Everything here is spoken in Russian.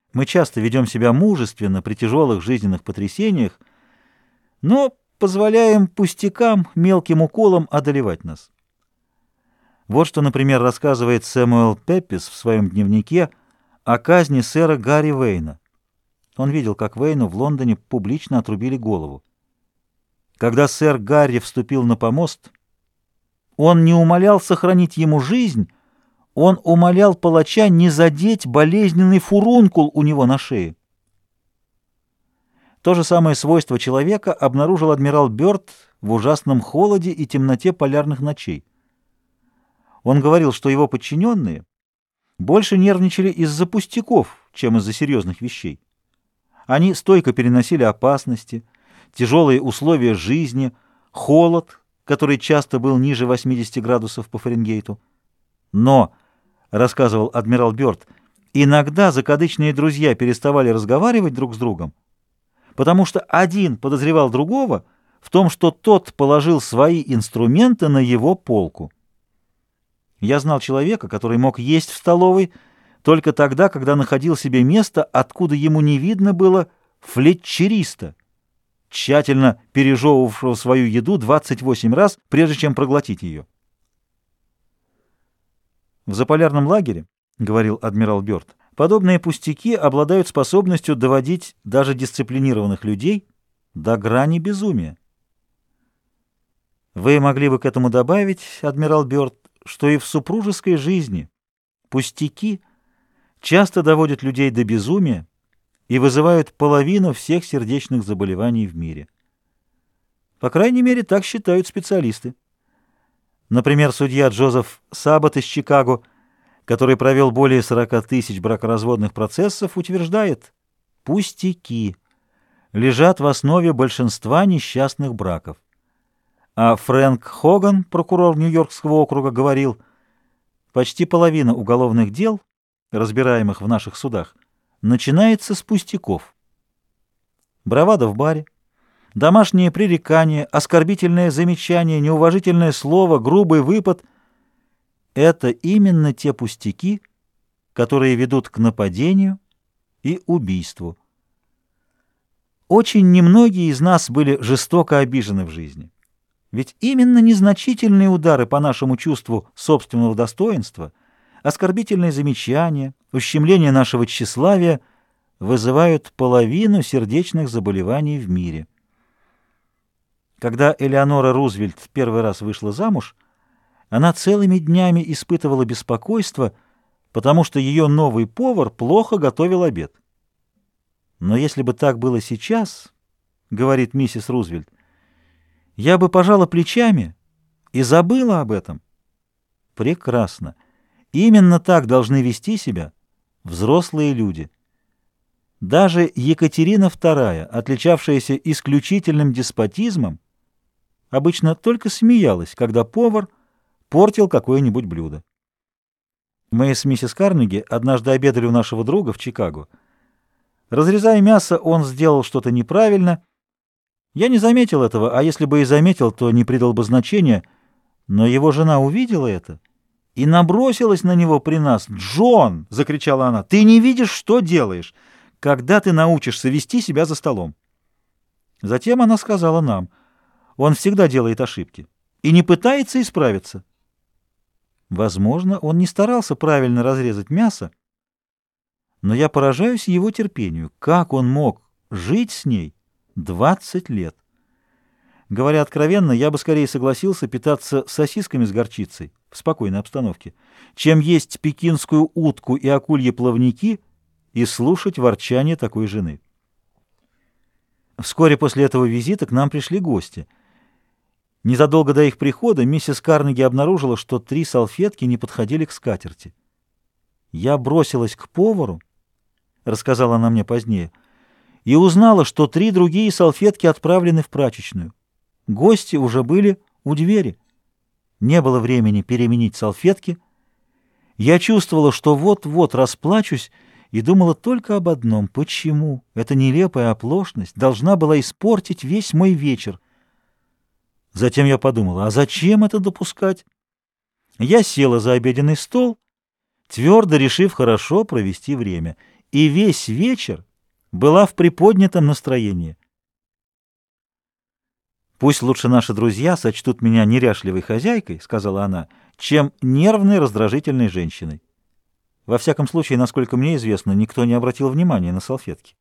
Мы часто ведем себя мужественно при тяжелых жизненных потрясениях, но позволяем пустякам, мелким уколам одолевать нас. Вот что, например, рассказывает Сэмюэл Пеппис в своем дневнике о казни сэра Гарри Вейна. Он видел, как Вейну в Лондоне публично отрубили голову. Когда сэр Гарри вступил на помост, он не умолял сохранить ему жизнь, он умолял палача не задеть болезненный фурункул у него на шее. То же самое свойство человека обнаружил адмирал Бёрд в ужасном холоде и темноте полярных ночей. Он говорил, что его подчиненные больше нервничали из-за пустяков, чем из-за серьезных вещей. Они стойко переносили опасности, тяжелые условия жизни, холод, который часто был ниже 80 градусов по Фаренгейту. Но, рассказывал адмирал Бёрд, иногда закадычные друзья переставали разговаривать друг с другом, потому что один подозревал другого в том, что тот положил свои инструменты на его полку. Я знал человека, который мог есть в столовой только тогда, когда находил себе место, откуда ему не видно было флетчериста, тщательно пережевывавшего свою еду 28 раз, прежде чем проглотить ее. В заполярном лагере, говорил адмирал Бёрд, подобные пустяки обладают способностью доводить даже дисциплинированных людей до грани безумия. Вы могли бы к этому добавить, адмирал Бёрд, что и в супружеской жизни пустяки часто доводят людей до безумия и вызывают половину всех сердечных заболеваний в мире. По крайней мере, так считают специалисты. Например, судья Джозеф Саббат из Чикаго, который провел более 40 тысяч бракоразводных процессов, утверждает, пустяки лежат в основе большинства несчастных браков. А Фрэнк Хоган, прокурор Нью-Йоркского округа, говорил, почти половина уголовных дел, разбираемых в наших судах, начинается с пустяков. Бравада в баре, домашние пререкания, оскорбительное замечание, неуважительное слово, грубый выпад — это именно те пустяки, которые ведут к нападению и убийству. Очень немногие из нас были жестоко обижены в жизни. Ведь именно незначительные удары по нашему чувству собственного достоинства, оскорбительные замечания, ущемление нашего тщеславия вызывают половину сердечных заболеваний в мире. Когда Элеонора Рузвельт первый раз вышла замуж, она целыми днями испытывала беспокойство, потому что ее новый повар плохо готовил обед. Но если бы так было сейчас, говорит миссис Рузвельт, я бы пожала плечами и забыла об этом. Прекрасно. Именно так должны вести себя взрослые люди. Даже Екатерина II, отличавшаяся исключительным деспотизмом, обычно только смеялась, когда повар портил какое-нибудь блюдо. Мы с миссис Карнеги однажды обедали у нашего друга в Чикаго. Разрезая мясо, он сделал что-то неправильно. Я не заметил этого, а если бы и заметил, то не придал бы значения, но его жена увидела это и набросилась на него при нас. «Джон!» — закричала она. «Ты не видишь, что делаешь? Когда ты научишься вести себя за столом?» Затем она сказала нам: «Он всегда делает ошибки и не пытается исправиться». Возможно, он не старался правильно разрезать мясо, но я поражаюсь его терпению. Как он мог жить с ней 20 лет? Говоря откровенно, я бы скорее согласился питаться сосисками с горчицей в спокойной обстановке, чем есть пекинскую утку и акульи плавники и слушать ворчание такой жены. Вскоре после этого визита к нам пришли гости. Незадолго до их прихода миссис Карнеги обнаружила, что 3 салфетки не подходили к скатерти. Я бросилась к повару, рассказала она мне позднее, и узнала, что 3 другие салфетки отправлены в прачечную. Гости уже были у двери. Не было времени переменить салфетки. Я чувствовала, что вот-вот расплачусь, и думала только об одном: почему эта нелепая оплошность должна была испортить весь мой вечер? Затем я подумала, а зачем это допускать? Я села за обеденный стол, твердо решив хорошо провести время, и весь вечер была в приподнятом настроении. «Пусть лучше наши друзья сочтут меня неряшливой хозяйкой, — сказала она, — чем нервной, раздражительной женщиной. Во всяком случае, насколько мне известно, никто не обратил внимания на салфетки.